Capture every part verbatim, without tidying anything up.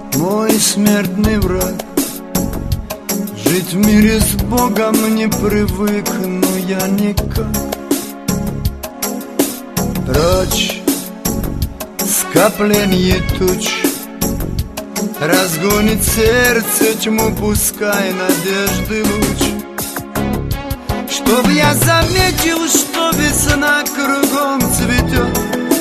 мой смертный враг. Жить в мире с Богом не привык, но я никак. Прочь скопление туч, разгонит сердце тьму, пускай надежды луч. Чтоб я заметил, что весна кругом цветет,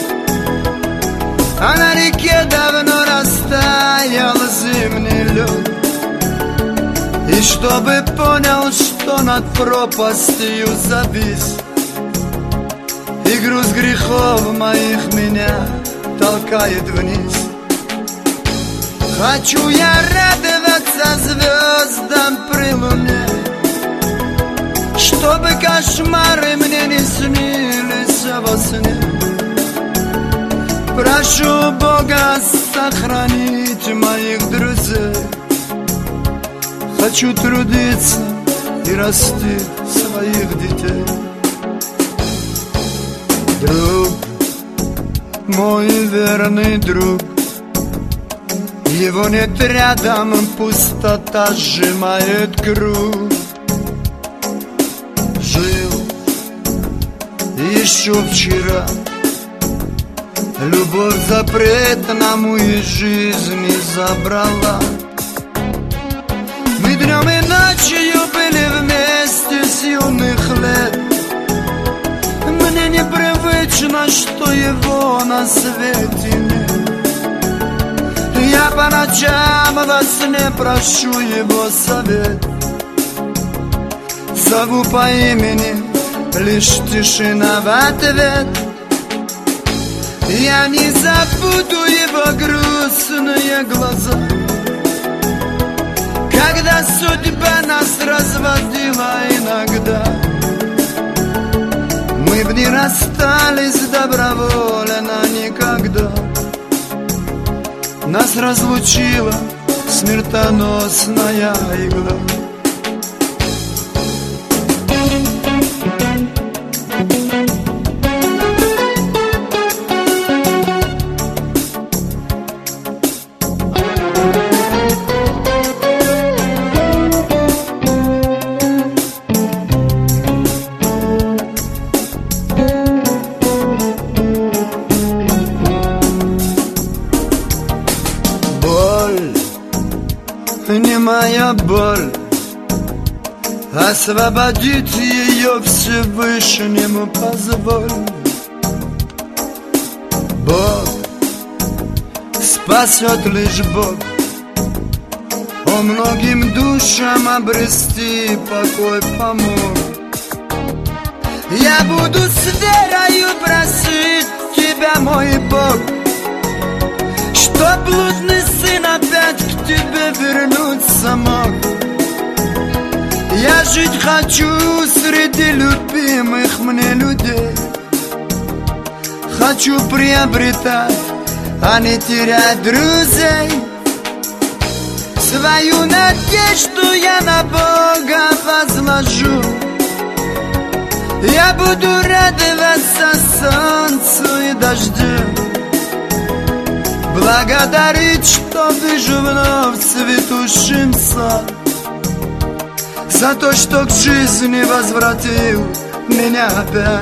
а на реке давно растаял зимний лед. И чтобы понял, что над пропастью завис, и груз грехов моих меня толкает вниз. Хочу я радоваться звездам при луне, чтобы кошмары мне не снились во сне. Прошу Бога сохранить моих друзей. Хочу трудиться и растить своих детей. Друг, мой верный друг, его нет рядом, пустота сжимает круг. Жил еще вчера, любовь запретному и жизни забрала. Мы днем и ночью были вместе с юных лет. Мне непривычно, что его на свете нет. Я по ночам во сне прошу его совет, зову по имени, лишь тишина в ответ. Я не забуду его грустные глаза, когда судьба нас разводила иногда. Мы б не расстались добровольно никогда. Нас разлучила смертоносная игла. Не моя боль, освободить ее Всевышнему позволь. Бог спасет лишь Бог, о многим душам обрести покой помог. Я буду с верою просить тебя, мой Бог, чтоб блудный сын опять к тебе вернуться мог. Я жить хочу среди любимых мне людей. Хочу приобретать, а не терять друзей. Свою надежду я на Бога возложу. Я буду радоваться солнцу и дождю, благодарить, что вижу вновь цветущим сад, за то, что к жизни возвратил меня опять.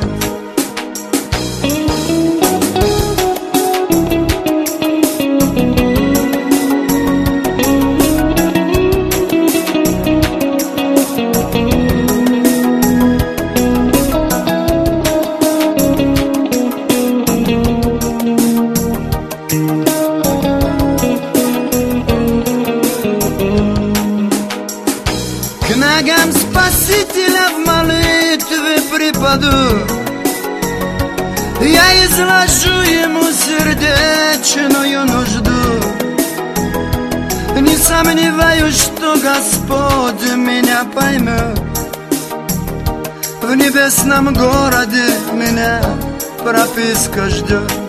К ногам Спасителя в молитве припаду, я изложу ему сердечную нужду. Не сомневаюсь, что Господь меня поймет. В небесном городе меня прописка ждет.